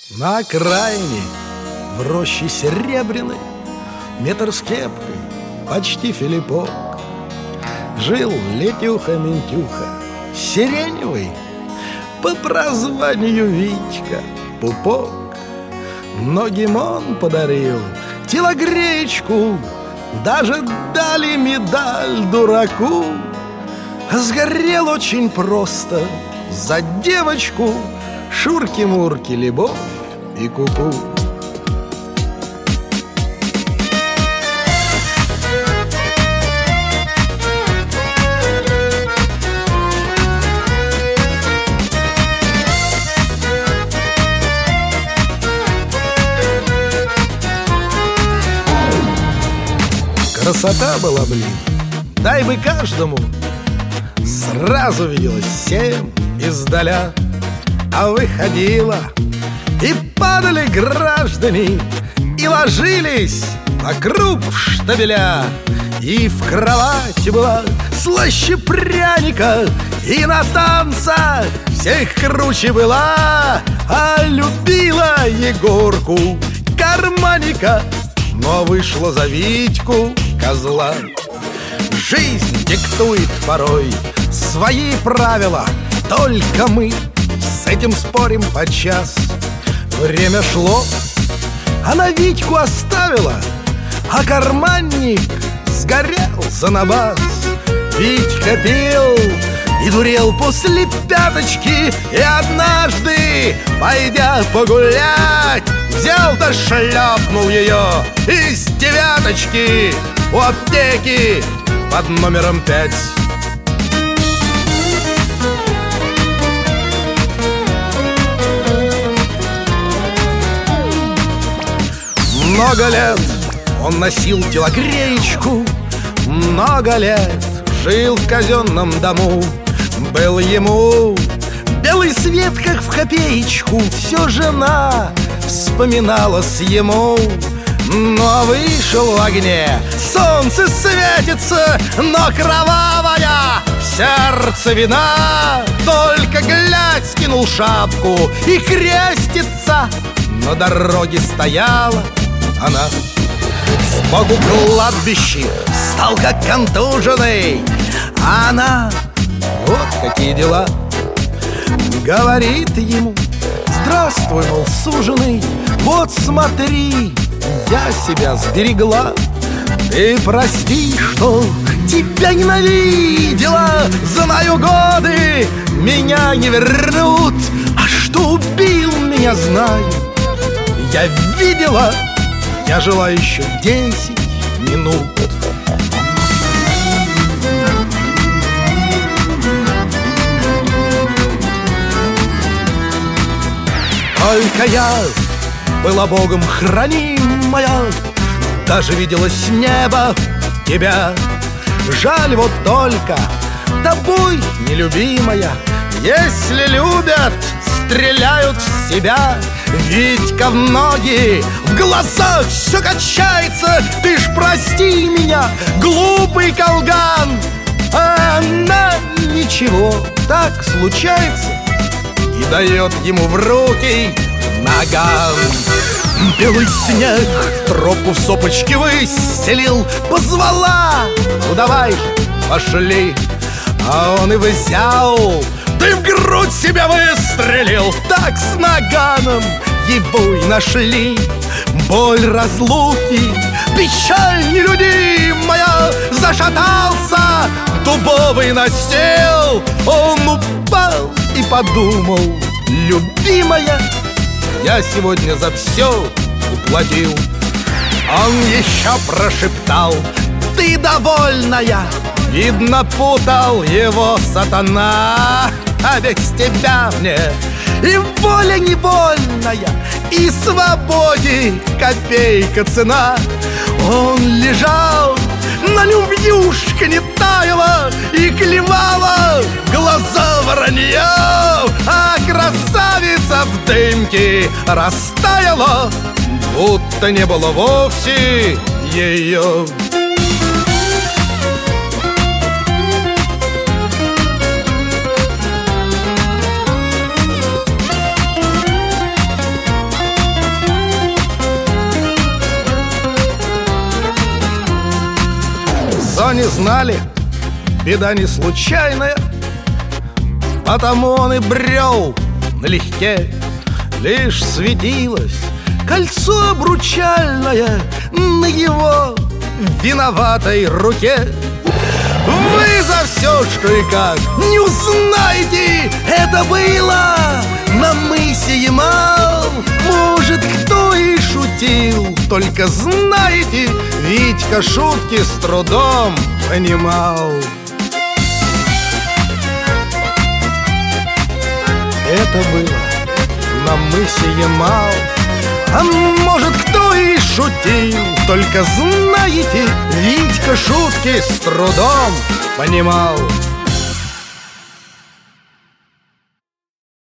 На окраине, в роще серебряной, метр с кепкой, почти филиппок, жил Летюха-Ментюха, сиреневый, по прозванию Витька Пупок. Многим он подарил телогреечку, даже дали медаль дураку. Сгорел очень просто за девочку, Шурки-мурки, любовь и куку. Красота была, блин, дай бы каждому. Сразу виделось 7 издаля. А выходила, и падали граждане, и ложились вокруг штабеля. И в кровати была слаще пряника, и на танцах всех круче была. А любила Егорку карманника, но вышла за Витьку козла. Жизнь диктует порой свои правила, только мы с этим спорим подчас. Время шло, она Витьку оставила, а карманник сгорел на бас. Витька пил и дурел после пяточки, и однажды, пойдя погулять, взял да шлепнул ее из 9 у аптеки под номером 5. Много лет он носил телогреечку, много лет жил в казенном дому. Был ему белый свет, как в копеечку, все жена вспоминалась ему. Но вышел в огне, солнце светится, но кровавая в сердце вина. Только глядь, скинул шапку и крестится. На дороге стояла она. Сбоку кладбище стал как контуженный, а она, вот какие дела, говорит ему: здравствуй, мол, суженый, вот смотри, я себя сберегла. Ты прости, что тебя ненавидела, знаю, годы меня не вернут. А что убил меня, знаю, я видела. Я жила еще 10 минут. Только я была Богом хранимая, даже виделось небо тебя. Жаль вот только тобой, нелюбимая, если любят, стреляют в себя. Витька в ноги, в глазах все качается. Ты ж прости меня, глупый колган. А она ничего, так случается, и дает ему в руки наган. Белый снег тропу в сопочке выстелил, позвала: ну давай же, пошли. А он и взял, да и в грудь себя выстрелил. Так с наганом его и нашли. Боль разлуки, печаль нелюдимая, зашатался дубовый настил. Он упал и подумал: любимая, я сегодня за все уплатил. Он еще прошептал: ты довольная. Видно, путал его сатана. А ведь тебя мне и воля невольная, и свободе копейка цена. Он лежал, на нем вьюшка не таяла и клевала глаза воронье. А красавица в дымке растаяла, будто не было вовсе ее. что не знали, беда не случайная, потому он и брел налегке. Лишь светилось кольцо обручальное на его виноватой руке. Вы за все, что и как, не узнаете, это было на мысе Ямал. Может, кто и шутил, только знаете, Витька шутки с трудом понимал. Это было на мысе Ямал. А может, кто и шутил, только знаете, Витька шутки с трудом понимал.